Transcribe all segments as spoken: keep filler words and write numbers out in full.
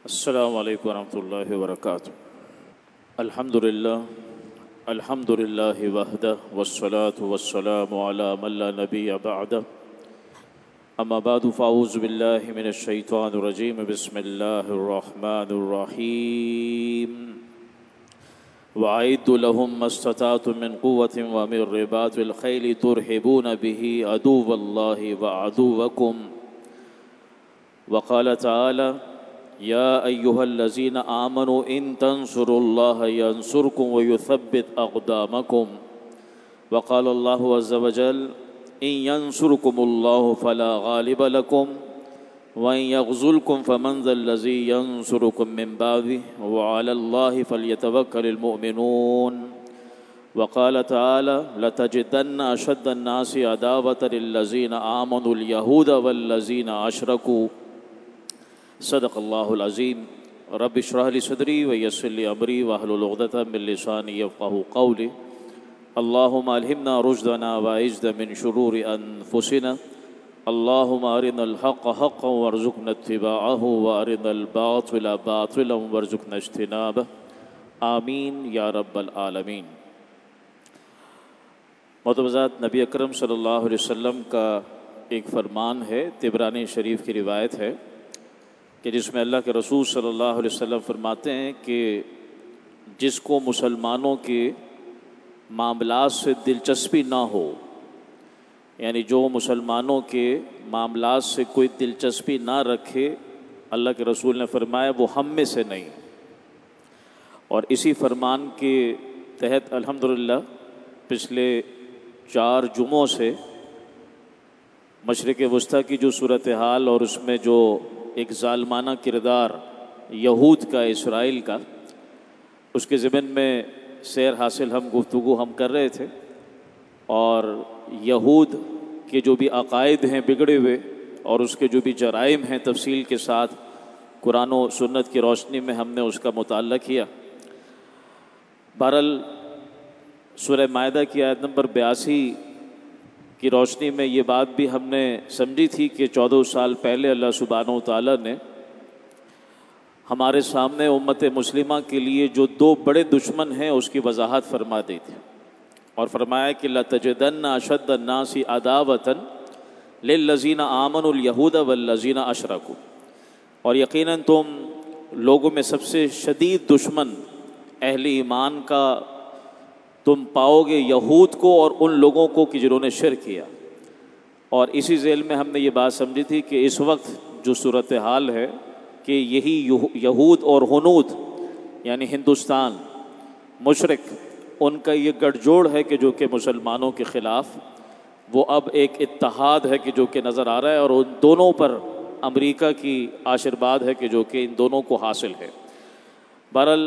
السلام علیکم ورحمۃ اللہ وبرکاتہ۔ الحمد للہ الحمد للہ وحدہ والصلاة والسلام علی من لا نبی بعدہ، اما بعد فاعوذ باللہ من الشیطان الرجیم، بسم اللہ الرحمن الرحیم۔ وَأَعِدُّوا لَهُم مَّا اسْتَطَعْتُم مِّن قُوَّةٍ وَمِن رِّبَاطِ الْخَيْلِ تُرْهِبُونَ بِهِ عَدُوَّ اللَّهِ وَعَدُوَّكُمْ، وقال تعالی یا ایہا الذین آمنوا ان تنصروا اللہ ینصرکم ویثبت اقدامکم، وقال اللہ عز وجل ان ینصرکم اللہ فلا غالب لکم وَإِن يَغْزُلْكُمْ فَمَنْ ذَا الَّذِي يَنْصُرُكُمْ مِنْ بَعْدِهِ وَعَلَى اللَّهِ فَلْيَتَوَكَّلِ الْمُؤْمِنُونَ، وقال تعالى لَتَجِدَنَّ أَشَدَّ النَّاسِ عَدَاوَةً لِلَّذِينَ آمَنُوا الْيَهُودَ وَالَّذِينَ أَشْرَكُوا۔ صدق اللہ العظیم۔ رب اشرح لي صدری ویسر لي امری واحلل عقدۃ من لسانی یفقهوا قولی۔ اللهم الہمنا رشدنا واعذنا من شرور انفسنا، اللهم ارنا الحق حقا وارزقنا اتباعه وارنا الباطل باطلا وارزقنا اجتنابه، آمین یا رب العالمین۔ معتبرات، نبی اکرم صلی اللہ علیہ وسلم کا ایک فرمان ہے، طبرانی شریف کی روایت ہے کہ جس میں اللہ کے رسول صلی اللہ علیہ وسلم فرماتے ہیں کہ جس کو مسلمانوں کے معاملات سے دلچسپی نہ ہو، یعنی جو مسلمانوں کے معاملات سے کوئی دلچسپی نہ رکھے، اللہ کے رسول نے فرمایا وہ ہم میں سے نہیں۔ اور اسی فرمان کے تحت الحمدللہ پچھلے چار جمعوں سے مشرق وسطیٰ کی جو صورتحال اور اس میں جو ایک ظالمانہ کردار یہود کا، اسرائیل کا، اس کے ضمن میں سیر حاصل ہم گفتگو ہم کر رہے تھے، اور یہود کے جو بھی عقائد ہیں بگڑے ہوئے اور اس کے جو بھی جرائم ہیں تفصیل کے ساتھ قرآن و سنت کی روشنی میں ہم نے اس کا مطالعہ کیا۔ بہرحال سورہ مائدہ کی آیت نمبر بیاسی کی روشنی میں یہ بات بھی ہم نے سمجھی تھی کہ چودہ سال پہلے اللہ سبحانہ و تعالیٰ نے ہمارے سامنے امت مسلمہ کے لیے جو دو بڑے دشمن ہیں اس کی وضاحت فرما دی تھی، اور فرمایا کہ لَتَجِدَنَّ أَشَدَّ النَّاسِ عَدَاوَةً لِلَّذِينَ آمَنُوا الْيَهُودَ وَالَّذِينَ أَشْرَكُوا، اور یقیناً تم لوگوں میں سب سے شدید دشمن اہل ایمان کا تم پاؤ گے یہود کو اور ان لوگوں کو کہ جنہوں نے شرک کیا۔ اور اسی ذیل میں ہم نے یہ بات سمجھی تھی کہ اس وقت جو صورتحال ہے کہ یہی یہود اور ہنود یعنی ہندوستان، مشرق، ان کا یہ گٹھ جوڑ ہے کہ جو کہ مسلمانوں کے خلاف وہ اب ایک اتحاد ہے کہ جو کہ نظر آ رہا ہے، اور ان دونوں پر امریکہ کی آشرواد ہے کہ جو کہ ان دونوں کو حاصل ہے۔ بہرحال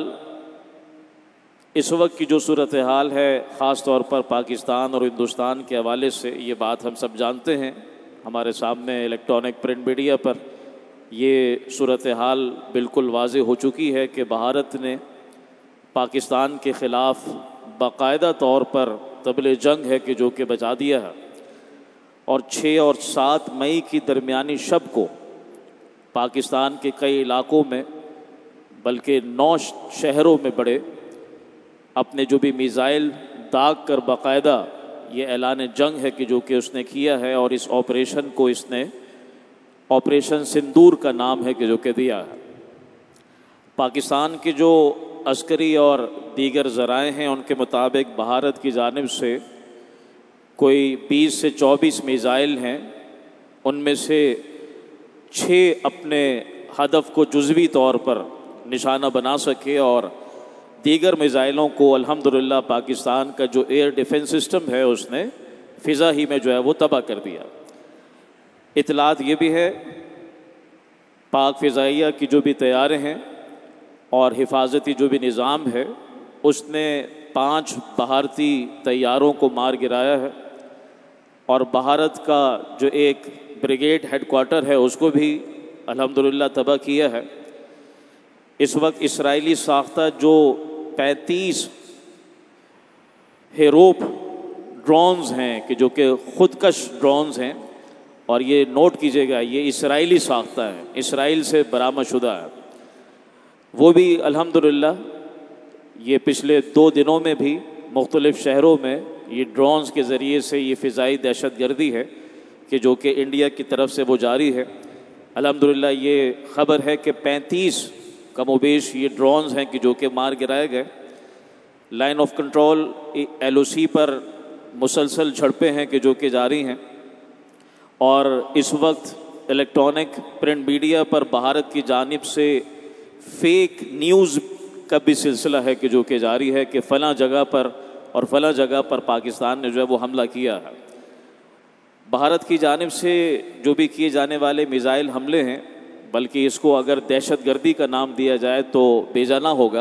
اس وقت کی جو صورتحال ہے خاص طور پر پاکستان اور ہندوستان کے حوالے سے، یہ بات ہم سب جانتے ہیں، ہمارے سامنے الیکٹرانک پرنٹ میڈیا پر یہ صورتحال بالکل واضح ہو چکی ہے کہ بھارت نے پاکستان کے خلاف باقاعدہ طور پر طبل جنگ ہے کہ جو کہ بجا دیا ہے، اور چھ اور سات مئی کی درمیانی شب کو پاکستان کے کئی علاقوں میں بلکہ نو شہروں میں بڑے اپنے جو بھی میزائل داغ کر باقاعدہ یہ اعلان جنگ ہے کہ جو کہ اس نے کیا ہے، اور اس آپریشن کو اس نے آپریشن سندور کا نام ہے کہ جو کہ دیا ہے۔ پاکستان کے جو عسکری اور دیگر ذرائع ہیں ان کے مطابق بھارت کی جانب سے کوئی بیس سے چوبیس میزائل ہیں، ان میں سے چھ اپنے ہدف کو جزوی طور پر نشانہ بنا سکے، اور دیگر میزائلوں کو الحمدللہ پاکستان کا جو ایئر ڈیفنس سسٹم ہے اس نے فضا ہی میں جو ہے وہ تباہ کر دیا۔ اطلاعات یہ بھی ہے پاک فضائیہ کی جو بھی طیارے ہیں اور حفاظتی جو بھی نظام ہے اس نے پانچ بھارتی طیاروں کو مار گرایا ہے، اور بھارت کا جو ایک بریگیڈ ہیڈ کوارٹر ہے اس کو بھی الحمدللہ تباہ کیا ہے۔ اس وقت اسرائیلی ساختہ جو پینتیس ہیروپ ڈرونز ہیں کہ جو کہ خودکش ڈرونز ہیں، اور یہ نوٹ کیجئے گا یہ اسرائیلی ساختہ ہے، اسرائیل سے برآمد شدہ ہے، وہ بھی الحمدللہ یہ پچھلے دو دنوں میں بھی مختلف شہروں میں یہ ڈرونز کے ذریعے سے یہ فضائی دہشت گردی ہے کہ جو کہ انڈیا کی طرف سے وہ جاری ہے. الحمدللہ یہ خبر ہے کہ پینتیس کم و بیش یہ ڈرونز ہیں کہ جو کہ مار گرائے گئے. Line of control L O C پر مسلسل جھڑپیں ہیں کہ جو کہ جاری ہیں، اور اس وقت الیکٹرانک پرنٹ میڈیا پر بھارت کی جانب سے فیک نیوز کا بھی سلسلہ ہے کہ جو کہ جاری ہے کہ فلاں جگہ پر اور فلاں جگہ پر پاکستان نے جو ہے وہ حملہ کیا ہے. بھارت کی جانب سے جو بھی کیے جانے والے میزائل حملے ہیں، بلکہ اس کو اگر دہشت گردی کا نام دیا جائے تو بیجا نہ ہوگا.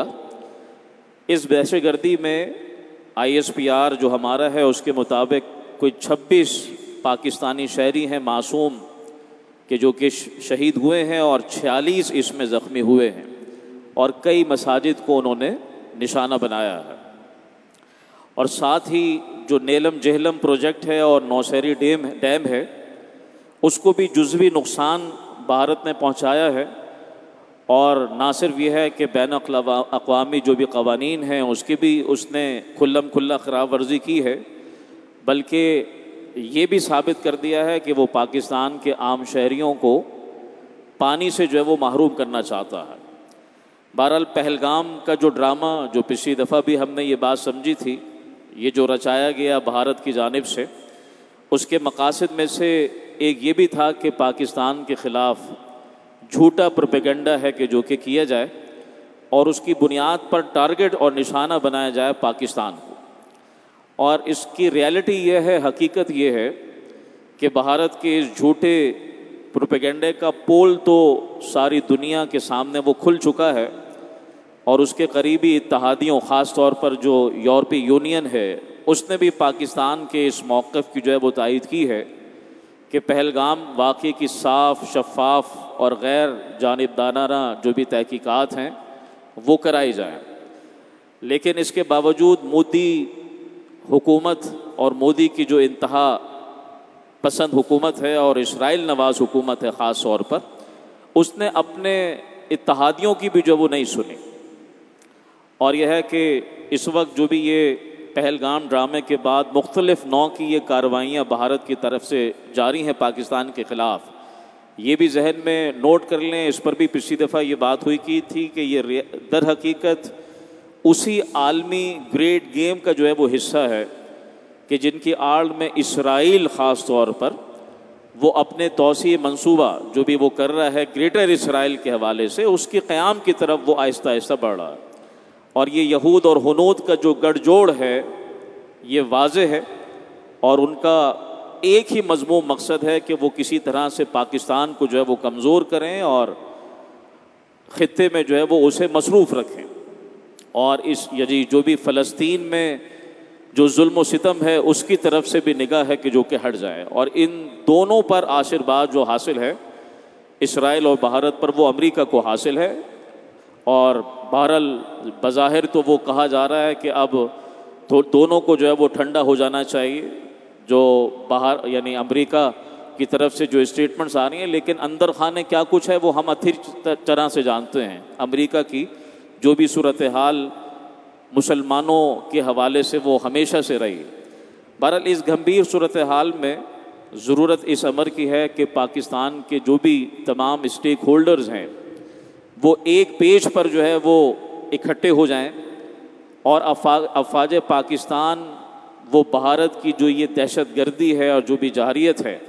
اس دہشت گردی میں آئی ایس پی آر جو ہمارا ہے اس کے مطابق کوئی چھبیس پاکستانی شہری ہیں معصوم کہ جو کہ شہید ہوئے ہیں، اور چھیالیس اس میں زخمی ہوئے ہیں، اور کئی مساجد کو انہوں نے نشانہ بنایا ہے. اور ساتھ ہی جو نیلم جہلم پروجیکٹ ہے اور نوسیری ڈیم ڈیم ہے اس کو بھی جزوی نقصان بھارت نے پہنچایا ہے. اور نہ صرف یہ ہے کہ بین الاقوامی جو بھی قوانین ہیں اس کی بھی اس نے کھلم کھلا خلاف ورزی کی ہے، بلکہ یہ بھی ثابت کر دیا ہے کہ وہ پاکستان کے عام شہریوں کو پانی سے جو ہے وہ محروم کرنا چاہتا ہے. بہرحال پہلگام کا جو ڈرامہ جو پچھلی دفعہ بھی ہم نے یہ بات سمجھی تھی، یہ جو رچایا گیا بھارت کی جانب سے، اس کے مقاصد میں سے ایک یہ بھی تھا کہ پاکستان کے خلاف جھوٹا پروپیگنڈا ہے کہ جو کہ کیا جائے اور اس کی بنیاد پر ٹارگٹ اور نشانہ بنایا جائے پاکستان کو. اور اس کی ریالٹی یہ ہے، حقیقت یہ ہے کہ بھارت کے اس جھوٹے پروپیگنڈے کا پول تو ساری دنیا کے سامنے وہ کھل چکا ہے، اور اس کے قریبی اتحادیوں خاص طور پر جو یورپی یونین ہے اس نے بھی پاکستان کے اس موقف کی جو ہے وہ تائید کی ہے کہ پہلگام واقعے کی صاف، شفاف اور غیر جانبدارانہ جو بھی تحقیقات ہیں وہ کرائی جائیں. لیکن اس کے باوجود مودی حکومت اور مودی کی جو انتہا پسند حکومت ہے اور اسرائیل نواز حکومت ہے خاص طور پر، اس نے اپنے اتحادیوں کی بھی جو وہ نہیں سنی. اور یہ ہے کہ اس وقت جو بھی یہ پہلگام ڈرامے کے بعد مختلف نوع کی یہ کارروائیاں بھارت کی طرف سے جاری ہیں پاکستان کے خلاف، یہ بھی ذہن میں نوٹ کر لیں. اس پر بھی پچھلی دفعہ یہ بات ہوئی کی تھی کہ یہ در حقیقت اسی عالمی گریٹ گیم کا جو ہے وہ حصہ ہے کہ جن کی آڑ میں اسرائیل خاص طور پر وہ اپنے توسیع منصوبہ جو بھی وہ کر رہا ہے گریٹر اسرائیل کے حوالے سے، اس کے قیام کی طرف وہ آہستہ آہستہ بڑھ رہا ہے. اور یہ یہود اور ہنود کا جو گڑھ جوڑ ہے یہ واضح ہے، اور ان کا ایک ہی مضمون مقصد ہے کہ وہ کسی طرح سے پاکستان کو جو ہے وہ کمزور کریں اور خطے میں جو ہے وہ اسے مصروف رکھیں. اور اس یعنی جو بھی فلسطین میں جو ظلم و ستم ہے اس کی طرف سے بھی نگاہ ہے کہ جو کہ ہٹ جائے. اور ان دونوں پر آشرواد جو حاصل ہے اسرائیل اور بھارت پر وہ امریکہ کو حاصل ہے. اور بہرحال بظاہر تو وہ کہا جا رہا ہے کہ اب تو دونوں کو جو ہے وہ ٹھنڈا ہو جانا چاہیے جو باہر یعنی امریکہ کی طرف سے جو اسٹیٹمنٹس آ رہی ہیں، لیکن اندر خانے کیا کچھ ہے وہ ہم اچھی طرح سے جانتے ہیں. امریکہ کی جو بھی صورتحال مسلمانوں کے حوالے سے وہ ہمیشہ سے رہی. بہرحال اس گھمبیر صورتحال میں ضرورت اس امر کی ہے کہ پاکستان کے جو بھی تمام اسٹیک ہولڈرز ہیں وہ ایک پیج پر جو ہے وہ اکٹھے ہو جائیں، اور افواج پاکستان وہ بھارت کی جو یہ دہشت گردی ہے اور جو بھی جارحیت ہے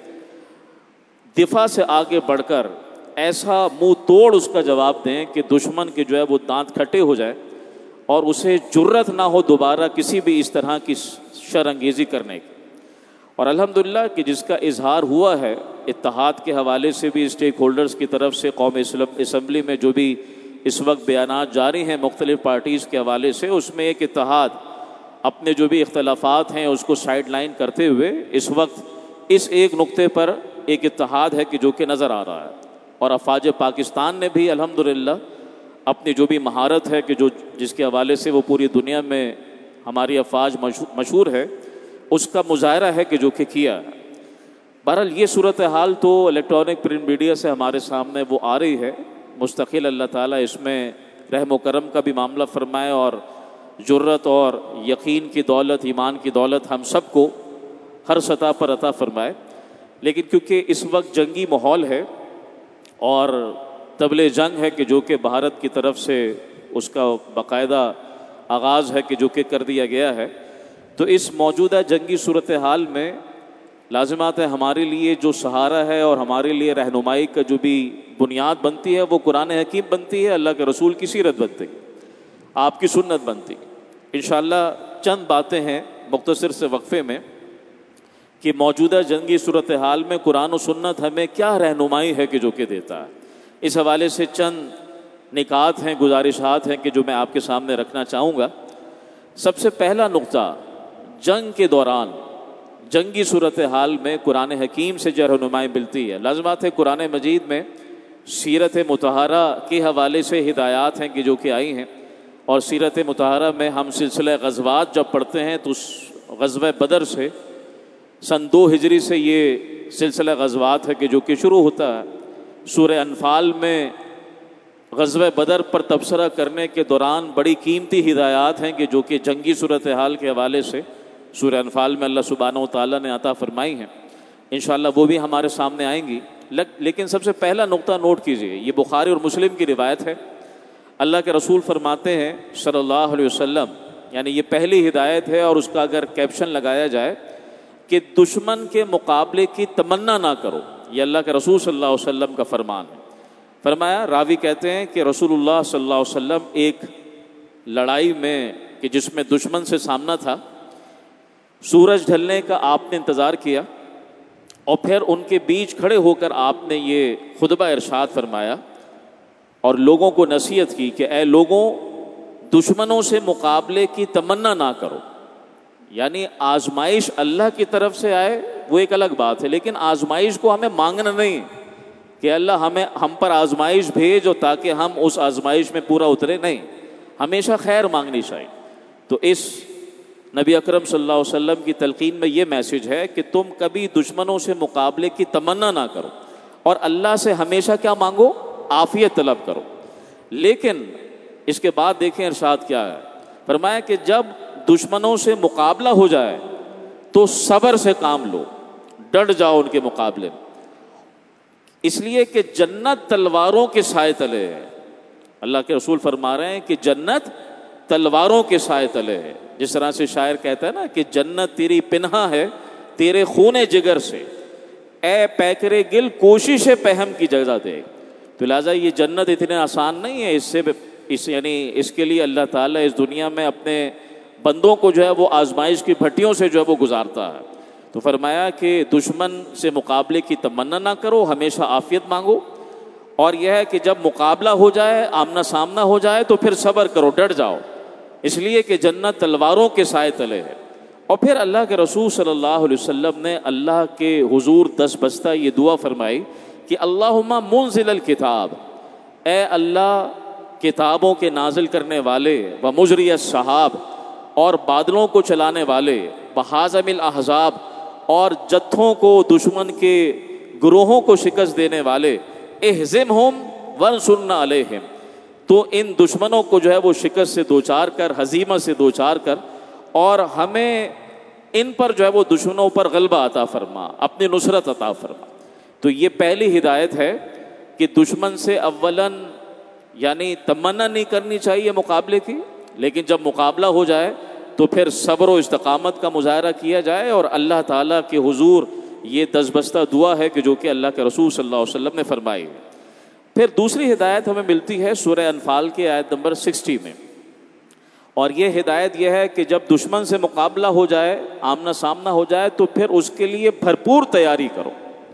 دفاع سے آگے بڑھ کر ایسا منہ توڑ اس کا جواب دیں کہ دشمن کے جو ہے وہ دانت کھٹے ہو جائے اور اسے جرت نہ ہو دوبارہ کسی بھی اس طرح کی شر انگیزی کرنے کی. اور الحمدللہ کہ جس کا اظہار ہوا ہے اتحاد کے حوالے سے بھی اسٹیک ہولڈرز کی طرف سے قومی اسمبلی میں جو بھی اس وقت بیانات جاری ہیں مختلف پارٹیز کے حوالے سے، اس میں ایک اتحاد اپنے جو بھی اختلافات ہیں اس کو سائیڈ لائن کرتے ہوئے اس وقت اس ایک نقطے پر ایک اتحاد ہے کہ جو کہ نظر آ رہا ہے. اور افواج پاکستان نے بھی الحمدللہ اپنی جو بھی مہارت ہے کہ جو جس کے حوالے سے وہ پوری دنیا میں ہماری افواج مشہور ہے اس کا مظاہرہ ہے کہ جو کہ کیا ہے. بہرحال یہ صورتحال تو الیکٹرانک پرنٹ میڈیا سے ہمارے سامنے وہ آ رہی ہے. مستقل اللہ تعالیٰ اس میں رحم و کرم کا بھی معاملہ فرمائے اور جرت اور یقین کی دولت، ایمان کی دولت ہم سب کو ہر سطح پر عطا فرمائے۔ لیکن کیونکہ اس وقت جنگی ماحول ہے اور طبل جنگ ہے کہ جو کہ بھارت کی طرف سے اس کا باقاعدہ آغاز ہے کہ جو کہ کر دیا گیا ہے، تو اس موجودہ جنگی صورتحال میں لازمات ہے ہمارے لیے جو سہارا ہے اور ہمارے لیے رہنمائی کا جو بھی بنیاد بنتی ہے وہ قرآن حکیم بنتی ہے، اللہ کے رسول کی سیرت بنتی ہے، آپ کی سنت بنتی ہے۔ انشاءاللہ چند باتیں ہیں مختصر سے وقفے میں کہ موجودہ جنگی صورتحال میں قرآن و سنت ہمیں کیا رہنمائی ہے کہ جو کہ دیتا ہے، اس حوالے سے چند نکات ہیں، گزارشات ہیں کہ جو میں آپ کے سامنے رکھنا چاہوں گا۔ سب سے پہلا نقطہ، جنگ کے دوران جنگی صورتحال میں قرآن حکیم سے جو رہنمائی ملتی ہے، لازمات ہے قرآن مجید میں سیرت مطہرہ کے حوالے سے ہدایات ہیں کہ جو کہ آئی ہیں، اور سیرت مطہرہ میں ہم سلسلہ غزوات جب پڑھتے ہیں تو اس غزوہ بدر سے سن دو ہجری سے یہ سلسلہ غزوات ہے کہ جو کہ شروع ہوتا ہے۔ سورہ انفال میں غزوہ بدر پر تبصرہ کرنے کے دوران بڑی قیمتی ہدایات ہیں کہ جو کہ جنگی صورتحال کے حوالے سے سورہ انفال میں اللہ سبحانہ و تعالیٰ نے عطا فرمائی ہیں، انشاءاللہ وہ بھی ہمارے سامنے آئیں گی۔ لیکن سب سے پہلا نقطہ نوٹ کیجئے، یہ بخاری اور مسلم کی روایت ہے، اللہ کے رسول فرماتے ہیں صلی اللہ علیہ وسلم، یعنی یہ پہلی ہدایت ہے اور اس کا اگر کیپشن لگایا جائے کہ دشمن کے مقابلے کی تمنا نہ کرو، یہ اللہ کے رسول صلی اللہ علیہ وسلم کا فرمان ہے۔ فرمایا، راوی کہتے ہیں کہ رسول اللہ صلی اللہ علیہ وسلم ایک لڑائی میں کہ جس میں دشمن سے سامنا تھا، سورج ڈھلنے کا آپ نے انتظار کیا اور پھر ان کے بیچ کھڑے ہو کر آپ نے یہ خطبہ ارشاد فرمایا اور لوگوں کو نصیحت کی کہ اے لوگوں، دشمنوں سے مقابلے کی تمنا نہ کرو، یعنی آزمائش اللہ کی طرف سے آئے وہ ایک الگ بات ہے، لیکن آزمائش کو ہمیں مانگنا نہیں کہ اللہ ہمیں ہم پر آزمائش بھیجو تاکہ ہم اس آزمائش میں پورا اترے، نہیں، ہمیشہ خیر مانگنی چاہیے۔ تو اس نبی اکرم صلی اللہ علیہ وسلم کی تلقین میں یہ میسج ہے کہ تم کبھی دشمنوں سے مقابلے کی تمنا نہ کرو اور اللہ سے ہمیشہ کیا مانگو؟ عافیت طلب کرو۔ لیکن اس کے بعد دیکھیں ارشاد کیا ہے، فرمایا کہ جب دشمنوں سے مقابلہ ہو جائے تو صبر سے کام لو، ڈٹ جاؤ ان کے مقابلے میں، اس لیے کہ جنت تلواروں کے سائے تلے ہے۔ اللہ کے رسول فرما رہے ہیں کہ جنت تلواروں کے سائے تلے ہے، جس طرح سے شاعر کہتا ہے نا کہ جنت تیری پنہا ہے تیرے خون جگر سے، اے پیکرے گل کوشش پہم کی جزا دے۔ تو لہٰذا یہ جنت اتنے آسان نہیں ہے، اس سے اس یعنی اس کے لیے اللہ تعالیٰ اس دنیا میں اپنے بندوں کو جو ہے وہ آزمائش کی بھٹیوں سے جو ہے وہ گزارتا ہے۔ تو فرمایا کہ دشمن سے مقابلے کی تمنا نہ کرو، ہمیشہ عافیت مانگو، اور یہ ہے کہ جب مقابلہ ہو جائے، آمنا سامنا ہو جائے تو پھر صبر کرو، ڈٹ جاؤ، اس لیے کہ جنت تلواروں کے سائے تلے ہے۔ اور پھر اللہ کے رسول صلی اللہ علیہ وسلم نے اللہ کے حضور دس بستہ یہ دعا فرمائی کہ اللہم منزل الکتاب، اے اللہ کتابوں کے نازل کرنے والے، و مجری السحاب، اور بادلوں کو چلانے والے، بحازم الاحزاب، اور جتھوں کو دشمن کے گروہوں کو شکست دینے والے، اہزمہم وانصرنا علیہم، تو ان دشمنوں کو جو ہے وہ شکست سے دوچار کر، ہزیمت سے دوچار کر، اور ہمیں ان پر جو ہے وہ دشمنوں پر غلبہ عطا فرما، اپنی نصرت عطا فرما۔ تو یہ پہلی ہدایت ہے کہ دشمن سے اولاً یعنی تمنا نہیں کرنی چاہیے مقابلے کی، لیکن جب مقابلہ ہو جائے تو پھر صبر و استقامت کا مظاہرہ کیا جائے، اور اللہ تعالیٰ کے حضور یہ دس بستہ دعا ہے کہ جو کہ اللہ کے رسول صلی اللہ علیہ وسلم نے فرمائی ہے۔ پھر دوسری ہدایت ہمیں ملتی ہے سورہ انفال کی آیت نمبر سکسٹی میں، اور یہ ہدایت یہ ہے کہ جب دشمن سے مقابلہ ہو جائے، آمنا سامنا ہو جائے، تو پھر اس کے لیے بھرپور تیاری کرو۔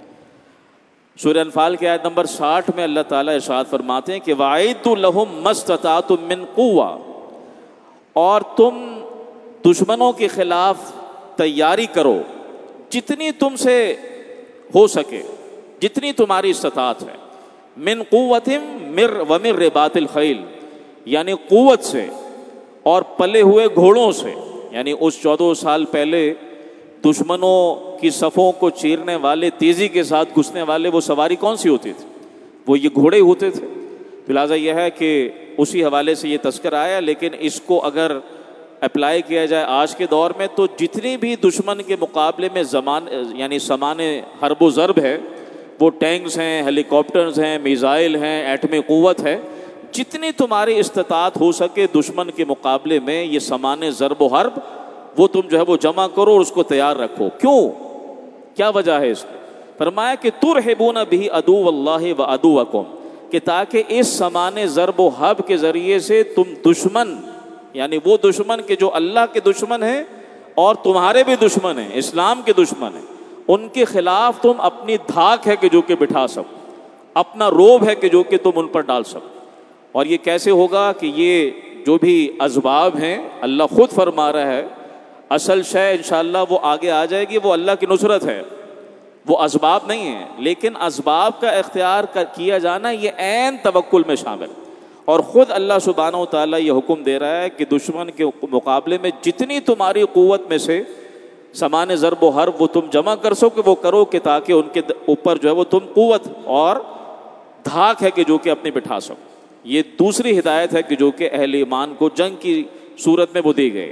سورہ انفال کی آیت نمبر ساٹھ میں اللہ تعالیٰ ارشاد فرماتے ہیں کہ وَأَعِدُّوا لَهُم مَّا اسْتَطَعْتُم مِّن قُوَّةٍ، اور تم دشمنوں کے خلاف تیاری کرو جتنی تم سے ہو سکے، جتنی تمہاری استطاعت ہے، من قوت مر ومن رباط الخیل، یعنی قوت سے اور پلے ہوئے گھوڑوں سے، یعنی اس چودہ سال پہلے دشمنوں کی صفوں کو چیرنے والے، تیزی کے ساتھ گھسنے والے، وہ سواری کون سی ہوتی تھی؟ وہ یہ گھوڑے ہوتے تھے۔ لہٰذا یہ ہے کہ اسی حوالے سے یہ تذکرہ آیا، لیکن اس کو اگر اپلائی کیا جائے آج کے دور میں تو جتنی بھی دشمن کے مقابلے میں زمان یعنی سامان حرب و ضرب ہے، وہ ٹینکس ہیں، ہیلی کاپٹرز ہیں، میزائل ہیں، ایٹمی قوت ہے، جتنی تمہاری استطاعت ہو سکے دشمن کے مقابلے میں یہ سامان ضرب و حرب وہ تم جو ہے وہ جمع کرو اور اس کو تیار رکھو۔ کیوں؟ کیا وجہ ہے اس کی؟ فرمایا کہ ترہبون بہ عدو اللہ و عدوکم، کہ تاکہ اس سامان ضرب و حرب کے ذریعے سے تم دشمن یعنی وہ دشمن کے جو اللہ کے دشمن ہیں اور تمہارے بھی دشمن ہیں، اسلام کے دشمن ہیں، ان کے خلاف تم اپنی دھاک ہے کہ جو کہ بٹھا سکو، اپنا روب ہے کہ جو کہ تم ان پر ڈال سکو۔ اور یہ کیسے ہوگا کہ یہ جو بھی اسباب ہیں اللہ خود فرما رہا ہے، اصل شے انشاءاللہ وہ آگے آ جائے گی، وہ اللہ کی نصرت ہے، وہ اسباب نہیں ہیں، لیکن اسباب کا اختیار کیا جانا یہ عین توکل میں شامل ہے۔ اور خود اللہ سبحانہ و تعالیٰ یہ حکم دے رہا ہے کہ دشمن کے مقابلے میں جتنی تمہاری قوت میں سے سامان ضرب و حرب وہ تم جمع کر سکو وہ کرو، کہ تاکہ ان کے اوپر جو ہے وہ تم قوت اور دھاک ہے کہ جو کہ اپنی بٹھا سکو۔ یہ دوسری ہدایت ہے کہ جو کہ اہل ایمان کو جنگ کی صورت میں وہ دی گئی۔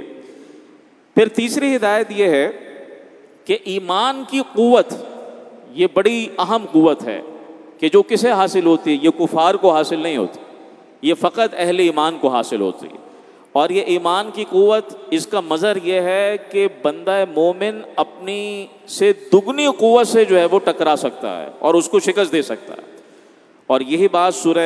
پھر تیسری ہدایت یہ ہے کہ ایمان کی قوت یہ بڑی اہم قوت ہے کہ جو کسے حاصل ہوتی ہے، یہ کفار کو حاصل نہیں ہوتی، یہ فقط اہل ایمان کو حاصل ہوتی ہے۔ اور یہ ایمان کی قوت اس کا مظہر یہ ہے کہ بندہ مومن اپنی سے دگنی قوت سے جو ہے وہ ٹکرا سکتا ہے اور اس کو شکست دے سکتا ہے۔ اور یہی بات سورہ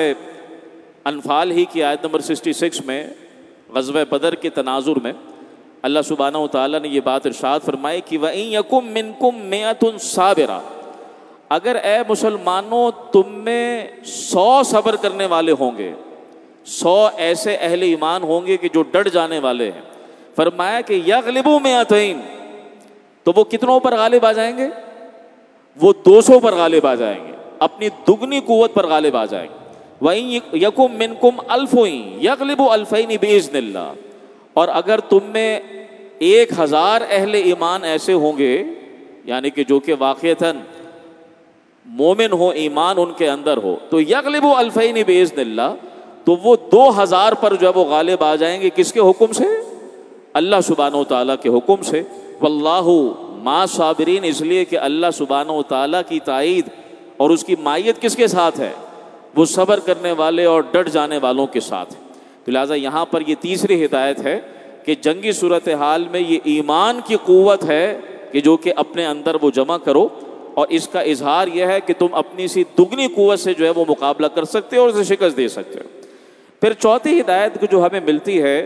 انفال ہی کی آیت نمبر چھیاسٹھ میں غزوہ بدر کے تناظر میں اللہ سبحانہ و تعالیٰ نے یہ بات ارشاد فرمائی کہ وَإِن يَكُن مِّنكُم مِّئَةٌ صَابِرَةٌ، اگر اے مسلمانوں تم میں سو صبر کرنے والے ہوں گے، سو ایسے اہل ایمان ہوں گے کہ جو ڈٹ جانے والے ہیں، فرمایا کہ یغلبوا مئتین، تو وہ کتنوں پر غالب آ جائیں گے؟ وہ دو سو پر غالب آ جائیں گے، اپنی دگنی قوت پر غالب آ جائیں گے۔ وَإِن يَكُن مِّنكُمْ أَلْفٌ يَغْلِبُ أَلْفَيْنِ بِإِذْنِ اللَّهِ، اور اگر تم میں ایک ہزار اہل ایمان ایسے ہوں گے یعنی کہ جو کہ واقعتاً مومن ہو، ایمان ان کے اندر ہو، تو یغلبوا الفین باذن اللہ، تو وہ دو ہزار پر جو ہے وہ غالب آ جائیں گے۔ کس کے حکم سے؟ اللہ سبحانہ و تعالیٰ کے حکم سے۔ واللہ مع صابرین، اس لیے کہ اللہ سبحانہ و تعالیٰ کی تائید اور اس کی مائیت کس کے ساتھ ہے؟ وہ صبر کرنے والے اور ڈٹ جانے والوں کے ساتھ ہے۔ تو لہٰذا یہاں پر یہ تیسری ہدایت ہے کہ جنگی صورتحال میں یہ ایمان کی قوت ہے کہ جو کہ اپنے اندر وہ جمع کرو، اور اس کا اظہار یہ ہے کہ تم اپنی سی دگنی قوت سے جو ہے وہ مقابلہ کر سکتے ہو اور اسے شکست دے سکتے ہو۔ پھر چوتھی ہدایت جو ہمیں ملتی ہے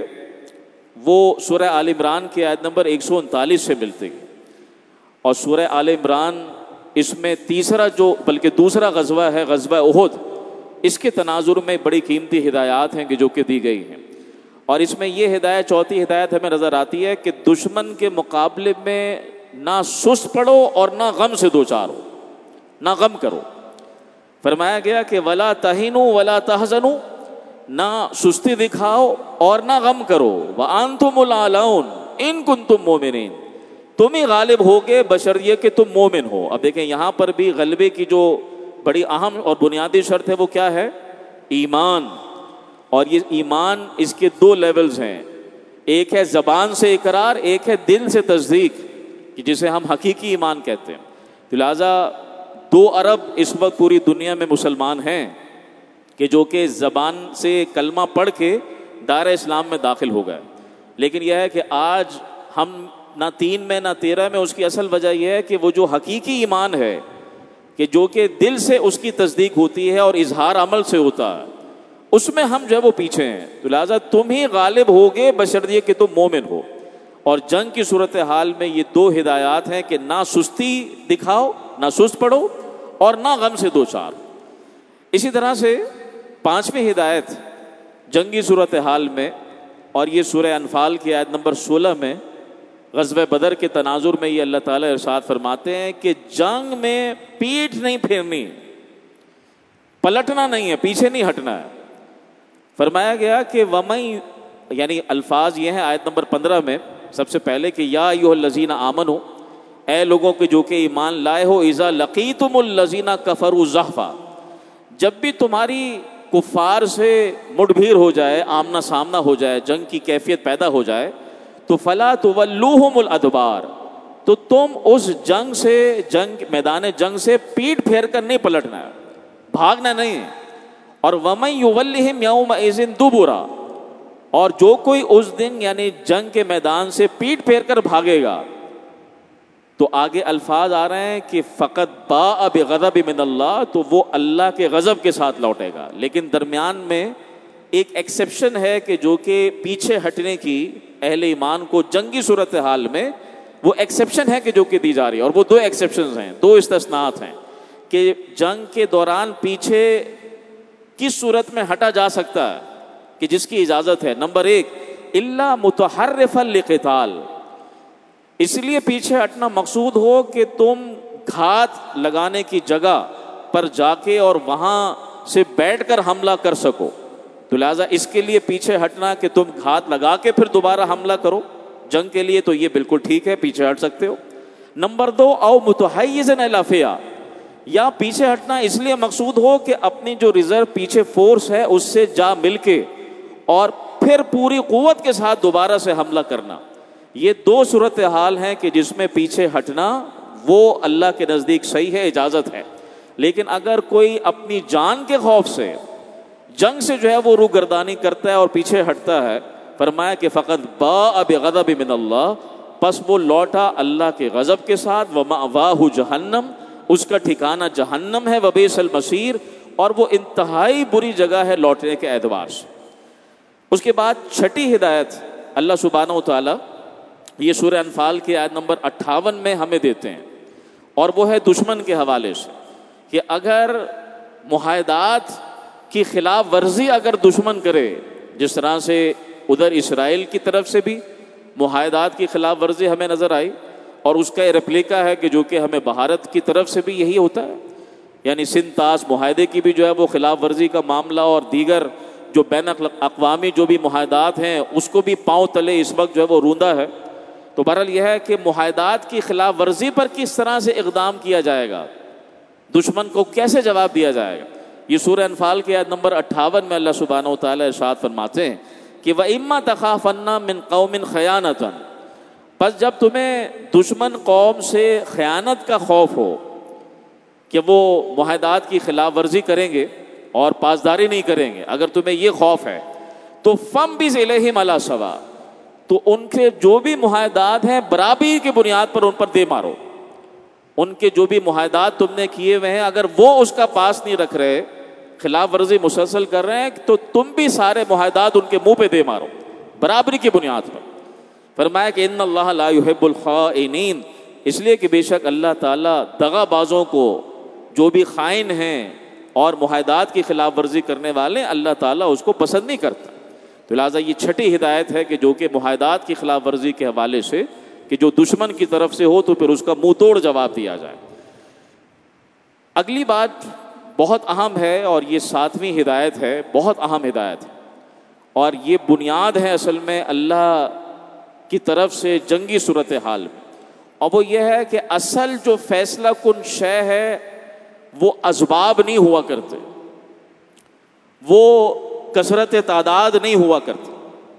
وہ سورہ آل عمران کی آیت نمبر ایک سو انتالیس سے ملتی ہے، اور سورہ آل عمران اس میں تیسرا جو بلکہ دوسرا غزوہ ہے، غزوہ احد، اس کے تناظر میں بڑی قیمتی ہدایات ہیں کہ جو کہ دی گئی ہیں۔ اور اس میں یہ ہدایت، چوتھی ہدایت ہمیں نظر آتی ہے کہ دشمن کے مقابلے میں نہ سست پڑو اور نہ غم سے دوچار ہو، نہ غم کرو۔ فرمایا گیا کہ ولا تہنوا ولا تحزنوا، نہ سستی دکھاؤ اور نہ غم کرو، وانتم الاعلون ان کنتم مؤمنین، تم ہی غالب ہوگے بشریہ کہ تم مومن ہو۔ اب دیکھیں یہاں پر بھی غلبے کی جو بڑی اہم اور بنیادی شرط ہے وہ کیا ہے؟ ایمان۔ اور یہ ایمان اس کے دو لیولز ہیں، ایک ہے زبان سے اقرار، ایک ہے دل سے تصدیق، جسے ہم حقیقی ایمان کہتے ہیں۔ لہٰذا دو ارب اس وقت پوری دنیا میں مسلمان ہیں کہ جو کہ زبان سے کلمہ پڑھ کے دائرہ اسلام میں داخل ہو گئے، لیکن یہ ہے کہ آج ہم نہ تین میں نہ تیرہ میں، اس کی اصل وجہ یہ ہے کہ وہ جو حقیقی ایمان ہے کہ جو کہ دل سے اس کی تصدیق ہوتی ہے اور اظہار عمل سے ہوتا ہے، اس میں ہم جو ہے وہ پیچھے ہیں۔ تو لہٰذا تم ہی غالب ہوگے بشرطیہ کہ تم مومن ہو۔ اور جنگ کی صورتحال میں یہ دو ہدایات ہیں کہ نہ سستی دکھاؤ، نہ سست پڑو اور نہ غم سے دوچار۔ اسی طرح سے پانچویں ہدایت جنگی صورتحال میں، اور یہ سورہ انفال کی آیت نمبر سولہ میں غزوہ بدر کے تناظر میں یہ اللہ تعالیٰ ارشاد فرماتے ہیں کہ جنگ میں پیٹھ نہیں پھیرنی، پلٹنا نہیں ہے، پیچھے نہیں ہٹنا ہے۔ فرمایا گیا کہ وَمَن، یعنی الفاظ یہ ہیں آیت نمبر پندرہ میں سب سے پہلے کہ یا ایھا الذین آمنوا، اے لوگوں کے جو کہ ایمان لائے ہو، اذا لقیتم الذین کفروا زحفا، جب بھی تمہاری کفار سے مٹ بھیر ہو جائے، آمنا سامنا ہو جائے، جنگ کی کیفیت پیدا ہو جائے تو فلا تولوہم الادبار، تو تم اس جنگ سے، جنگ میدان جنگ سے پیٹ پھیر کر نہیں پلٹنا ہے، بھاگنا نہیں ہے. اور وَمَن يُوَلِّهِمْ يَوْمَئِذٍ دُبُرًا، اور جو کوئی اس دن یعنی جنگ کے میدان سے پیٹ پھیر کر بھاگے گا، تو آگے الفاظ آ رہے ہیں کہ فقط باء بغضب من اللہ، تو وہ اللہ کے غضب کے ساتھ لوٹے گا. لیکن درمیان میں ایک ایکسیپشن ہے کہ جو کہ پیچھے ہٹنے کی اہل ایمان کو جنگی صورتحال میں وہ ایکسیپشن ہے کہ جو کہ دی جا رہی ہے. اور وہ دو ایکسیپشنز ہیں، دو استثناءات ہیں کہ جنگ کے دوران پیچھے کس صورت میں ہٹا جا سکتا ہے کہ جس کی اجازت ہے. نمبر ایک، الا متحرفا لقتال، اس لیے پیچھے ہٹنا مقصود ہو کہ تم گھات لگانے کی جگہ پر جا کے اور وہاں سے بیٹھ کر حملہ کر سکو، تو لہٰذا اس کے لیے پیچھے ہٹنا کہ تم گھات لگا کے پھر دوبارہ حملہ کرو جنگ کے لیے، تو یہ بالکل ٹھیک ہے، پیچھے ہٹ سکتے ہو. نمبر دو، او متحیزا الی فئہ، یا پیچھے ہٹنا اس لیے مقصود ہو کہ اپنی جو ریزرو پیچھے فورس ہے اس سے جا مل کے اور پھر پوری قوت کے ساتھ دوبارہ سے حملہ کرنا. یہ دو صورتحال ہیں کہ جس میں پیچھے ہٹنا وہ اللہ کے نزدیک صحیح ہے، اجازت ہے. لیکن اگر کوئی اپنی جان کے خوف سے جنگ سے جو ہے وہ روگردانی کرتا ہے اور پیچھے ہٹتا ہے، فرمایا کہ فقط باء بغضب من اللہ، پس وہ لوٹا اللہ کے غضب کے ساتھ. ومأواہ جہنم، اس کا ٹھکانہ جہنم ہے. وبئس المصیر، اور وہ انتہائی بری جگہ ہے لوٹنے کے اعتبار سے. اس کے بعد چھٹی ہدایت اللہ سبحانہ و تعالی یہ سورہ انفال کی آیت نمبر اٹھاون میں ہمیں دیتے ہیں، اور وہ ہے دشمن کے حوالے سے کہ اگر معاہدات کی خلاف ورزی اگر دشمن کرے، جس طرح سے ادھر اسرائیل کی طرف سے بھی معاہدات کی خلاف ورزی ہمیں نظر آئی، اور اس کا ریپلیکا ہے کہ جو کہ ہمیں بھارت کی طرف سے بھی یہی ہوتا ہے، یعنی سندھ طاس معاہدے کی بھی جو ہے وہ خلاف ورزی کا معاملہ، اور دیگر جو بین الاقوامی جو بھی معاہدات ہیں اس کو بھی پاؤں تلے اس وقت جو ہے وہ روندا ہے. تو بہرحال یہ ہے کہ معاہدات کی خلاف ورزی پر کس طرح سے اقدام کیا جائے گا، دشمن کو کیسے جواب دیا جائے گا، یہ سورہ انفال کی آیت نمبر اٹھاون میں اللہ سبحانہ و تعالیٰ ارشاد فرماتے ہیں کہ وَإِمَّا تَخَافَنَّ مِن قَوْمٍ خَيَانَةً، پس جب تمہیں دشمن قوم سے خیانت کا خوف ہو کہ وہ معاہدات کی خلاف ورزی کریں گے اور پاسداری نہیں کریں گے، اگر تمہیں یہ خوف ہے تو فَانبِذْ إِلَيْهِمْ عَلَىٰ سَوَاءٍ، تو ان کے جو بھی معاہدات ہیں برابری کی بنیاد پر ان پر دے مارو. ان کے جو بھی معاہدات تم نے کیے ہوئے ہیں اگر وہ اس کا پاس نہیں رکھ رہے، خلاف ورزی مسلسل کر رہے ہیں، تو تم بھی سارے معاہدات ان کے منہ پہ دے مارو برابری کی بنیاد پر. فرمایا کہ ان اللہ لا يحب الخائنین، اس لیے کہ بے شک اللہ تعالیٰ دغا بازوں کو، جو بھی خائن ہیں اور معاہدات کی خلاف ورزی کرنے والے، اللہ تعالیٰ اس کو پسند نہیں کرتا. تو لہٰذا یہ چھٹی ہدایت ہے کہ جو کہ معاہدات کی خلاف ورزی کے حوالے سے کہ جو دشمن کی طرف سے ہو تو پھر اس کا منہ توڑ جواب دیا جائے. اگلی بات بہت اہم ہے، اور یہ ساتویں ہدایت ہے، بہت اہم ہدایت ہے، اور یہ بنیاد ہے اصل میں اللہ کی طرف سے جنگی صورتحال میں. اور وہ یہ ہے کہ اصل جو فیصلہ کن شے ہے وہ اسباب نہیں ہوا کرتے، وہ کثرت تعداد نہیں ہوا کرتی،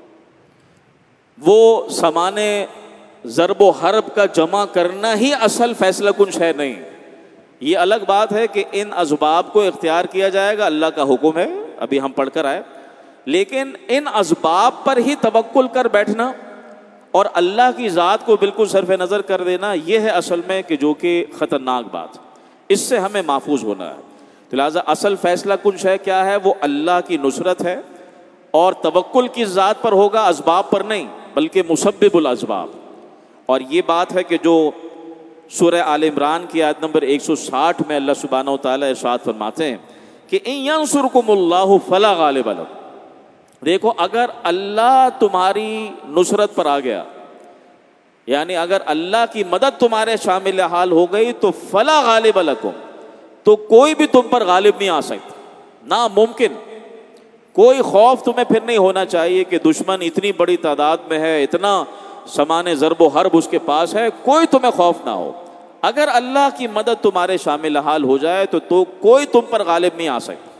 وہ سامان ضرب و حرب کا جمع کرنا ہی اصل فیصلہ کن شے نہیں. یہ الگ بات ہے کہ ان اسباب کو اختیار کیا جائے گا، اللہ کا حکم ہے، ابھی ہم پڑھ کر آئے، لیکن ان اسباب پر ہی توکل کر بیٹھنا اور اللہ کی ذات کو بالکل صرف نظر کر دینا، یہ ہے اصل میں کہ جو کہ خطرناک بات، اس سے ہمیں محفوظ ہونا ہے. تو لہٰذا اصل فیصلہ کن شے کیا ہے؟ وہ اللہ کی نصرت ہے، اور توکل کی ذات پر ہوگا، اسباب پر نہیں، بلکہ مسبب الاسباب. اور یہ بات ہے کہ جو سورہ آل عمران کی آیت نمبر ایک سو ساٹھ میں اللہ سبحانہ و تعالیٰ ارشاد فرماتے ہیں کہ ان ینصرکم اللہ فلا غالب لکم، دیکھو اگر اللہ تمہاری نصرت پر آ گیا، یعنی اگر اللہ کی مدد تمہارے شامل حال ہو گئی تو فلا غالب لکم، تو کوئی بھی تم پر غالب نہیں آ سکتا، ناممکن. کوئی خوف تمہیں پھر نہیں ہونا چاہیے کہ دشمن اتنی بڑی تعداد میں ہے، اتنا سامان ضرب و حرب اس کے پاس ہے، کوئی تمہیں خوف نہ ہو. اگر اللہ کی مدد تمہارے شامل حال ہو جائے تو, تو کوئی تم پر غالب نہیں آ سکتا.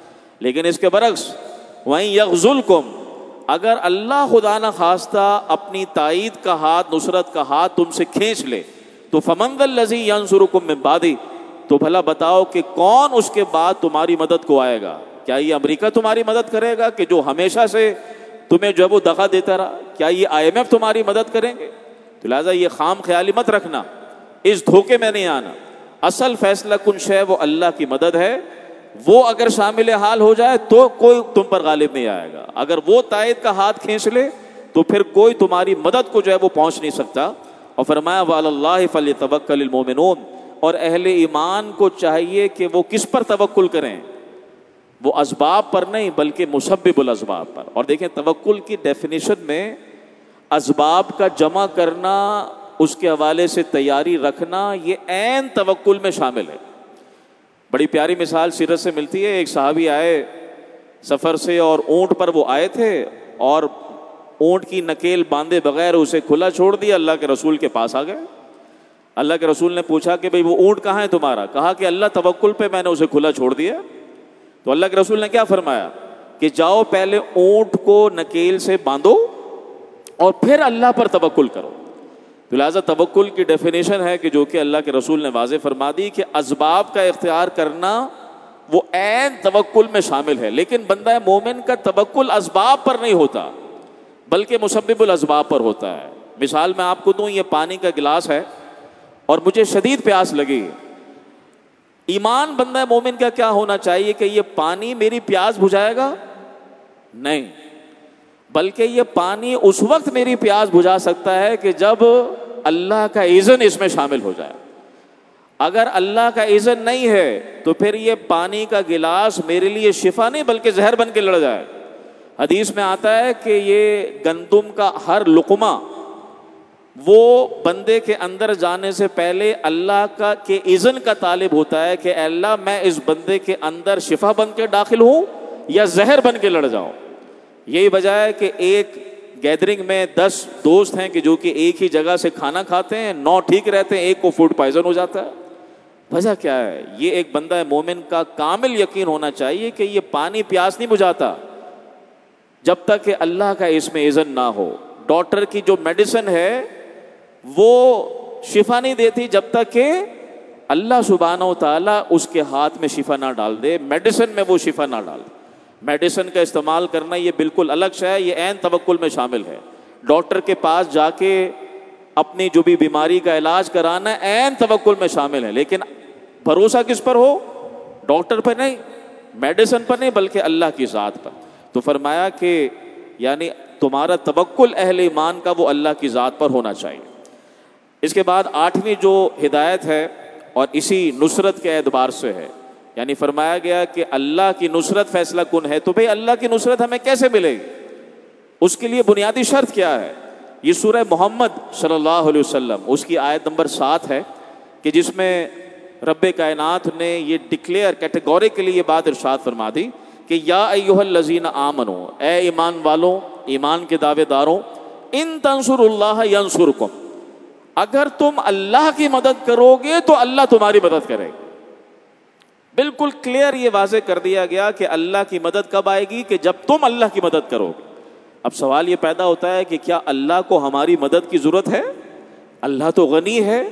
لیکن اس کے برعکس وَإِن يَغْزُلْكُمْ، اگر اللہ خدا نہ خواستہ اپنی تائید کا ہاتھ، نصرت کا ہاتھ تم سے کھینچ لے تو فَمَنْ ذَا الَّذِي يَنْصُرُكُم مِّن بَعْدِهِ، تو بھلا بتاؤ کہ کون اس کے بعد تمہاری مدد کو آئے گا؟ کیا یہ امریکہ تمہاری مدد کرے گا کہ جو ہمیشہ سے تمہیں جو ہے وہ دغا دیتا رہا؟ کیا یہ آئی ایم ایف تمہاری مدد کریں گے؟ تو لہٰذا یہ خام خیالی مت رکھنا، اس دھوکے میں نہیں آنا. اصل فیصلہ کن شے وہ اللہ کی مدد ہے. وہ اگر شامل حال ہو جائے تو کوئی تم پر غالب نہیں آئے گا. اگر وہ تائید کا ہاتھ کھینچ لے تو پھر کوئی تمہاری مدد کو جو ہے وہ پہنچ نہیں سکتا. اور فرمایا وَعَلَى اللَّهِ فَلْيَتَوَكَّلِ الْمُؤْمِنُونَ، اور اہل ایمان کو چاہیے کہ وہ کس پر توکل کریں؟ وہ اسباب پر نہیں بلکہ مسبب الاسباب پر. اور دیکھیں توکل کی ڈیفینیشن میں اسباب کا جمع کرنا، اس کے حوالے سے تیاری رکھنا، یہ عین توکل میں شامل ہے. بڑی پیاری مثال سیرت سے ملتی ہے. ایک صحابی آئے سفر سے اور اونٹ پر وہ آئے تھے اور اونٹ کی نکیل باندھے بغیر اسے کھلا چھوڑ دیا. اللہ کے رسول کے پاس آ گئے. اللہ کے رسول نے پوچھا کہ بھئی وہ اونٹ کہاں ہے تمہارا؟ کہا کہ اللہ توکل پہ میں نے اسے کھلا چھوڑ دیا. تو اللہ کے رسول نے کیا فرمایا کہ جاؤ پہلے اونٹ کو نکیل سے باندھو اور پھر اللہ پر توکل کرو. تو لہٰذا توکل کی ڈیفینیشن ہے کہ جو کہ اللہ کے رسول نے واضح فرما دی کہ اسباب کا اختیار کرنا وہ عین توکل میں شامل ہے. لیکن بندہ مومن کا توکل اسباب پر نہیں ہوتا بلکہ مسبب الاسباب پر ہوتا ہے. مثال میں آپ کو دوں، یہ پانی کا گلاس ہے اور مجھے شدید پیاس لگی. ایمان بندہ مومن کا کیا ہونا چاہیے کہ یہ پانی میری پیاس بجھائے گا؟ نہیں، بلکہ یہ پانی اس وقت میری پیاس بجھا سکتا ہے کہ جب اللہ کا اذن اس میں شامل ہو جائے. اگر اللہ کا اذن نہیں ہے تو پھر یہ پانی کا گلاس میرے لیے شفا نہیں بلکہ زہر بن کے لڑ جائے. حدیث میں آتا ہے کہ یہ گندم کا ہر لقمہ وہ بندے کے اندر جانے سے پہلے اللہ کا کے اذن کا طالب ہوتا ہے کہ اے اللہ میں اس بندے کے اندر شفا بن کے داخل ہوں یا زہر بن کے لڑ جاؤں. یہی وجہ ہے کہ ایک گیدرنگ میں دس دوست ہیں کہ جو کہ ایک ہی جگہ سے کھانا کھاتے ہیں، نو ٹھیک رہتے ہیں، ایک کو فوڈ پوائزن ہو جاتا ہے. وجہ کیا ہے؟ یہ ایک بندہ مومن کا کامل یقین ہونا چاہیے کہ یہ پانی پیاس نہیں بجھاتا جب تک کہ اللہ کا اس میں اذن نہ ہو. ڈاکٹر کی جو میڈیسن ہے وہ شفا نہیں دیتی جب تک کہ اللہ سبحانہ و تعالیٰ اس کے ہاتھ میں شفا نہ ڈال دے، میڈیسن میں وہ شفا نہ ڈال دے. میڈیسن کا استعمال کرنا یہ بالکل الگ شے ہے، یہ عین توکل میں شامل ہے. ڈاکٹر کے پاس جا کے اپنی جو بھی بیماری کا علاج کرانا عین توکل میں شامل ہے. لیکن بھروسہ کس پر ہو؟ ڈاکٹر پر نہیں، میڈیسن پر نہیں بلکہ اللہ کی ذات پر. تو فرمایا کہ یعنی تمہارا توکل اہل ایمان کا وہ اللہ کی ذات پر ہونا چاہیے. اس کے بعد آٹھویں جو ہدایت ہے اور اسی نصرت کے اعتبار سے ہے، یعنی فرمایا گیا کہ اللہ کی نصرت فیصلہ کن ہے. تو بھئی اللہ کی نصرت ہمیں کیسے ملے گی؟ اس کے لیے بنیادی شرط کیا ہے؟ یہ سورہ محمد صلی اللہ علیہ وسلم اس کی آیت نمبر سات ہے کہ جس میں رب کائنات نے یہ ڈکلیئر کیٹیگوریکلی یہ بات ارشاد فرما دی کہ یا ایھا الذین آمنو، اے ایمان والوں، ایمان کے دعوے داروں، ان تنصروا اللہ ینصرکم، اگر تم اللہ کی مدد کرو گے تو اللہ تمہاری مدد کرے گا. بالکل کلیئر یہ واضح کر دیا گیا کہ اللہ کی مدد کب آئے گی؟ کہ جب تم اللہ کی مدد کرو گے. اب سوال یہ پیدا ہوتا ہے کہ کیا اللہ کو ہماری مدد کی ضرورت ہے؟ اللہ تو غنی ہے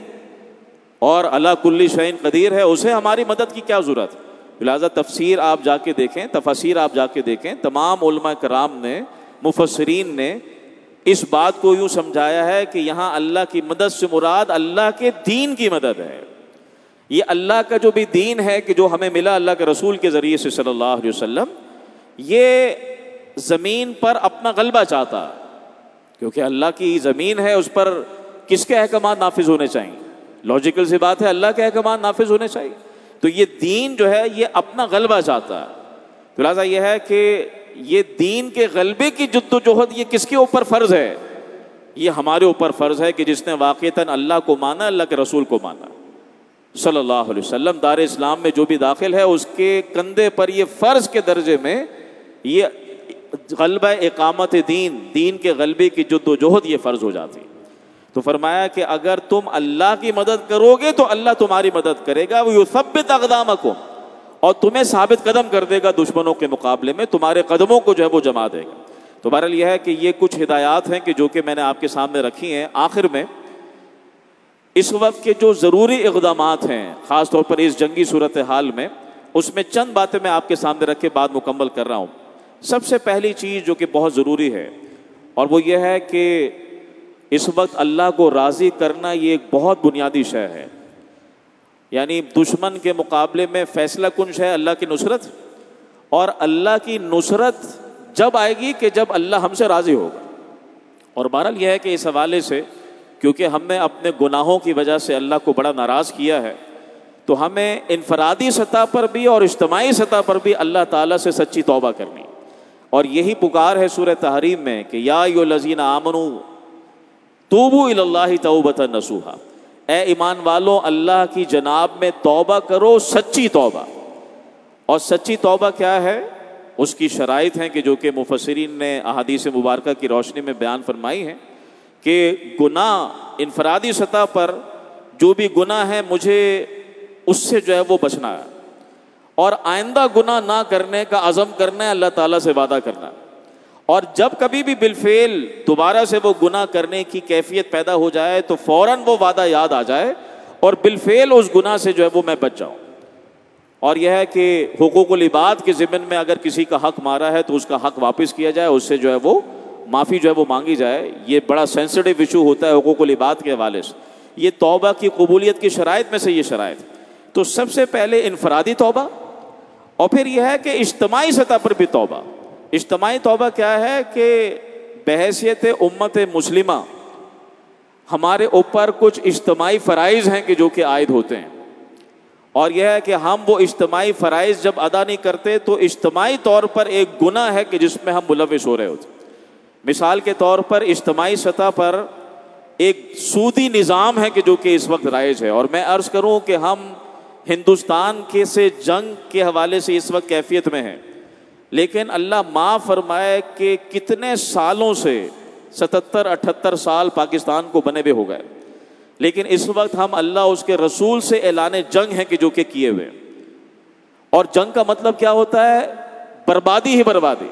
اور اللہ کل شیء قدیر ہے، اسے ہماری مدد کی کیا ضرورت؟ لہٰذا تفسیر آپ جا کے دیکھیں، تفاسیر آپ جا کے دیکھیں، تمام علماء کرام نے، مفسرین نے اس بات کو یوں سمجھایا ہے کہ یہاں اللہ کی مدد سے مراد اللہ کے دین کی مدد ہے. یہ اللہ کا جو بھی دین ہے کہ جو ہمیں ملا اللہ کے رسول کے ذریعے سے صلی اللہ علیہ وسلم، یہ زمین پر اپنا غلبہ چاہتا، کیونکہ اللہ کی زمین ہے، اس پر کس کے احکامات نافذ ہونے چاہیے؟ لاجیکل سی بات ہے، اللہ کے احکامات نافذ ہونے چاہیے. تو یہ دین جو ہے یہ اپنا غلبہ چاہتا ہے. تو لہٰذا یہ ہے کہ یہ دین کے غلبے کی جد و جہد یہ کس کے اوپر فرض ہے؟ یہ ہمارے اوپر فرض ہے کہ جس نے واقعتاً اللہ کو مانا، اللہ کے رسول کو مانا صلی اللہ علیہ وسلم، دار اسلام میں جو بھی داخل ہے اس کے کندھے پر یہ فرض کے درجے میں یہ غلبہ اقامت دین، دین کے غلبے کی جد و جہد یہ فرض ہو جاتی. تو فرمایا کہ اگر تم اللہ کی مدد کرو گے تو اللہ تمہاری مدد کرے گا. وَيُثَبِّتْ أَقْدَامَكُمْ، اور تمہیں ثابت قدم کر دے گا دشمنوں کے مقابلے میں، تمہارے قدموں کو جو ہے وہ جما دے گا۔ تو بہرحال یہ ہے کہ یہ کچھ ہدایات ہیں کہ جو کہ میں نے آپ کے سامنے رکھی ہیں۔ آخر میں اس وقت کے جو ضروری اقدامات ہیں خاص طور پر اس جنگی صورتحال میں، اس میں چند باتیں میں آپ کے سامنے رکھ کے بات مکمل کر رہا ہوں۔ سب سے پہلی چیز جو کہ بہت ضروری ہے اور وہ یہ ہے کہ اس وقت اللہ کو راضی کرنا یہ ایک بہت بنیادی شے ہے۔ یعنی دشمن کے مقابلے میں فیصلہ کن ہے اللہ کی نصرت، اور اللہ کی نصرت جب آئے گی کہ جب اللہ ہم سے راضی ہوگا۔ اور بہرحال یہ ہے کہ اس حوالے سے کیونکہ ہم نے اپنے گناہوں کی وجہ سے اللہ کو بڑا ناراض کیا ہے، تو ہمیں انفرادی سطح پر بھی اور اجتماعی سطح پر بھی اللہ تعالیٰ سے سچی توبہ کرنی، اور یہی پکار ہے سورہ تحریم میں کہ یا ایھا الذین آمنوا توبوا الی اللہ توبۃ نصوحا، اے ایمان والوں اللہ کی جناب میں توبہ کرو، سچی توبہ۔ اور سچی توبہ کیا ہے؟ اس کی شرائط ہیں کہ جو کہ مفسرین نے احادیث مبارکہ کی روشنی میں بیان فرمائی ہیں کہ گناہ انفرادی سطح پر جو بھی گناہ ہے مجھے اس سے جو ہے وہ بچنا ہے، اور آئندہ گناہ نہ کرنے کا عزم کرنا ہے، اللہ تعالیٰ سے وعدہ کرنا ہے۔ اور جب کبھی بھی بالفعل دوبارہ سے وہ گناہ کرنے کی کیفیت پیدا ہو جائے تو فوراً وہ وعدہ یاد آ جائے اور بالفعل اس گناہ سے جو ہے وہ میں بچ جاؤں۔ اور یہ ہے کہ حقوق العباد کے ضمن میں اگر کسی کا حق مارا ہے تو اس کا حق واپس کیا جائے، اس سے جو ہے وہ معافی جو ہے وہ مانگی جائے۔ یہ بڑا سینسٹیو ایشو ہوتا ہے حقوق العباد کے حوالے سے۔ یہ توبہ کی قبولیت کی شرائط میں سے یہ شرائط۔ تو سب سے پہلے انفرادی توبہ، اور پھر یہ ہے کہ اجتماعی سطح پر بھی توبہ۔ اجتماعی توبہ کیا ہے کہ بحیثیت امت مسلمہ ہمارے اوپر کچھ اجتماعی فرائض ہیں کہ جو کہ عائد ہوتے ہیں، اور یہ ہے کہ ہم وہ اجتماعی فرائض جب ادا نہیں کرتے تو اجتماعی طور پر ایک گناہ ہے کہ جس میں ہم ملوث ہو رہے ہوتے ہیں۔ مثال کے طور پر اجتماعی سطح پر ایک سودی نظام ہے کہ جو کہ اس وقت رائج ہے، اور میں عرض کروں کہ ہم ہندوستان کے سے جنگ کے حوالے سے اس وقت کیفیت میں ہیں، لیکن اللہ معاف فرمائے کہ کتنے سالوں سے ستتر اٹھتر سال پاکستان کو بنے ہوئے ہو گئے، لیکن اس وقت ہم اللہ اس کے رسول سے اعلان جنگ ہے کہ جو کہ کیے ہوئے۔ اور جنگ کا مطلب کیا ہوتا ہے؟ بربادی ہی بربادی۔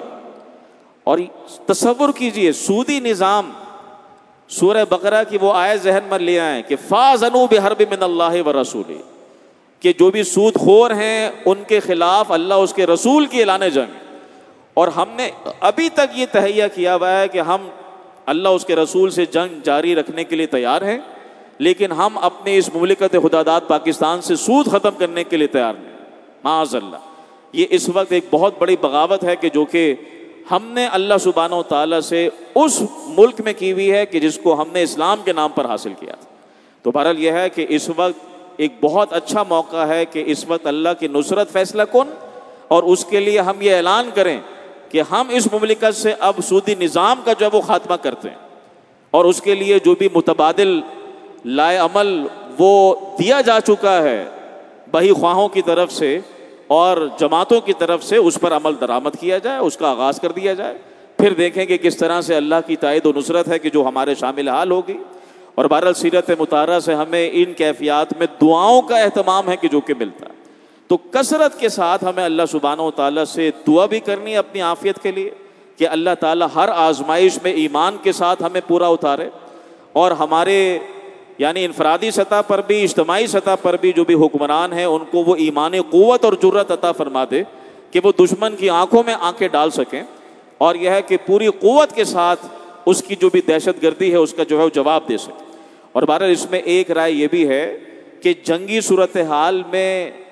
اور تصور کیجئے سودی نظام، سورہ بقرہ کی وہ آیت ذہن میں لے آئیں کہ فَاذَنُوا بِحَرْبٍ مِّنَ اللَّهِ وَرَسُولِهِ، کہ جو بھی سود خور ہیں ان کے خلاف اللہ اس کے رسول کی اعلان جنگ۔ اور ہم نے ابھی تک یہ تہیہ کیا ہوا ہے کہ ہم اللہ اس کے رسول سے جنگ جاری رکھنے کے لیے تیار ہیں، لیکن ہم اپنے اس مملکت خداداد پاکستان سے سود ختم کرنے کے لیے تیار نہیں، معاذ اللہ۔ یہ اس وقت ایک بہت بڑی بغاوت ہے کہ جو کہ ہم نے اللہ سبحانہ و تعالیٰ سے اس ملک میں کی ہوئی ہے کہ جس کو ہم نے اسلام کے نام پر حاصل کیا تھا۔ تو بہرحال یہ ہے کہ اس وقت ایک بہت اچھا موقع ہے کہ اس وقت اللہ کی نصرت فیصلہ کن، اور اس کے لیے ہم یہ اعلان کریں کہ ہم اس مملکت سے اب سودی نظام کا جو ہے وہ خاتمہ کرتے ہیں، اور اس کے لیے جو بھی متبادل لائے عمل وہ دیا جا چکا ہے بہی خواہوں کی طرف سے اور جماعتوں کی طرف سے، اس پر عمل درآمد کیا جائے، اس کا آغاز کر دیا جائے۔ پھر دیکھیں کہ کس طرح سے اللہ کی تائید و نصرت ہے کہ جو ہمارے شامل حال ہوگی۔ اور بہرحال سیرت مطہرہ سے ہمیں ان کیفیات میں دعاؤں کا اہتمام ہے کہ جو کہ ملتا ہے۔ تو کثرت کے ساتھ ہمیں اللہ سبحانہ و تعالیٰ سے دعا بھی کرنی ہے اپنی عافیت کے لیے کہ اللہ تعالیٰ ہر آزمائش میں ایمان کے ساتھ ہمیں پورا اتارے، اور ہمارے یعنی انفرادی سطح پر بھی اجتماعی سطح پر بھی جو بھی حکمران ہیں ان کو وہ ایمان قوت اور جرت عطا فرما دے کہ وہ دشمن کی آنکھوں میں آنکھیں ڈال سکیں، اور یہ ہے کہ پوری قوت کے ساتھ اس کی جو بھی دہشت گردی ہے اس کا جو ہے وہ جواب دے سکیں۔ اور بہرحال اس میں ایک رائے یہ بھی ہے کہ جنگی صورتحال میں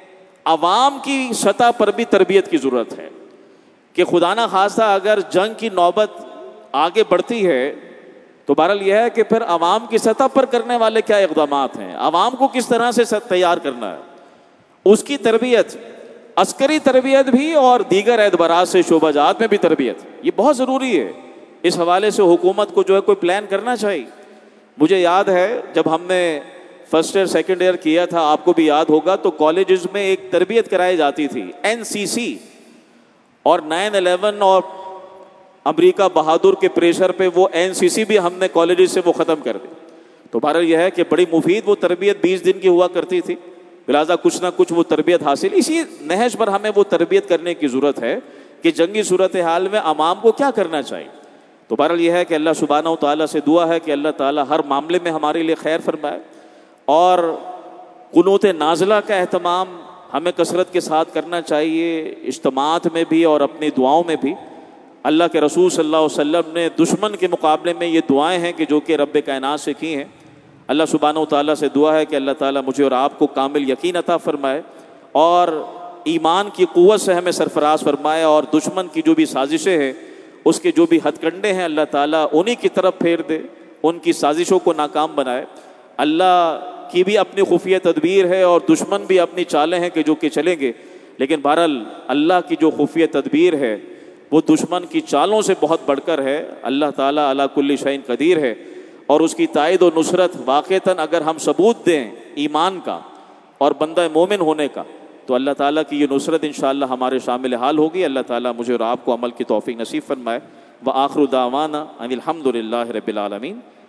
عوام کی سطح پر بھی تربیت کی ضرورت ہے کہ خدا نہ خواستہ اگر جنگ کی نوبت آگے بڑھتی ہے تو بہرحال یہ ہے کہ پھر عوام کی سطح پر کرنے والے کیا اقدامات ہیں، عوام کو کس طرح سے تیار کرنا ہے، اس کی تربیت، عسکری تربیت بھی اور دیگر اعتبارات سے شعبہ جات میں بھی تربیت، یہ بہت ضروری ہے۔ اس حوالے سے حکومت کو جو ہے کوئی پلان کرنا چاہیے۔ مجھے یاد ہے جب ہم نے فرسٹ ایئر سیکنڈ ایئر کیا تھا، آپ کو بھی یاد ہوگا، تو کالجز میں ایک تربیت کرائی جاتی تھی این سی سی، اور نائن الیون اور امریکہ بہادر کے پریشر پہ وہ این سی سی بھی ہم نے کالجز سے وہ ختم کر دی۔ تو بہرحال یہ ہے کہ بڑی مفید وہ تربیت بیس دن کی ہوا کرتی تھی، لہٰذا کچھ نہ کچھ وہ تربیت حاصل، اسی نہج پر ہمیں وہ تربیت کرنے کی ضرورت ہے کہ جنگی صورتحال میں عوام کو کیا کرنا چاہیے۔ تو بہرحال یہ ہے کہ اللہ سبحانہ و تعالیٰ سے دعا ہے کہ اللہ تعالیٰ ہر معاملے میں ہمارے لیے خیر فرمائے، اور قنوت نازلہ کا اہتمام ہمیں کثرت کے ساتھ کرنا چاہیے، اجتماعات میں بھی اور اپنی دعاؤں میں بھی۔ اللہ کے رسول صلی اللہ علیہ وسلم نے دشمن کے مقابلے میں یہ دعائیں ہیں کہ جو کہ رب کائنات سے کی ہیں۔ اللہ سبحانہ و تعالیٰ سے دعا ہے کہ اللہ تعالیٰ مجھے اور آپ کو کامل یقین عطا فرمائے اور ایمان کی قوت سے ہمیں سرفراز فرمائے، اور دشمن کی جو بھی سازشیں ہیں، اس کے جو بھی ہتھ کنڈے ہیں، اللہ تعالیٰ انہی کی طرف پھیر دے، ان کی سازشوں کو ناکام بنائے۔ اللہ کی بھی اپنی خفیہ تدبیر ہے اور دشمن بھی اپنی چالیں ہیں کہ جو کہ چلیں گے، لیکن بہرحال اللہ کی جو خفیہ تدبیر ہے وہ دشمن کی چالوں سے بہت بڑھ کر ہے۔ اللہ تعالیٰ علی کل شیء قدیر ہے، اور اس کی تائید و نصرت واقعتاً اگر ہم ثبوت دیں ایمان کا اور بندہ مومن ہونے کا، تو اللہ تعالیٰ کی یہ نصرت انشاءاللہ ہمارے شامل حال ہوگی۔ اللہ تعالیٰ مجھے اور آپ کو عمل کی توفیق نصیب فرمائے۔ وآخر دعوانا ان الحمد للہ رب العالمین۔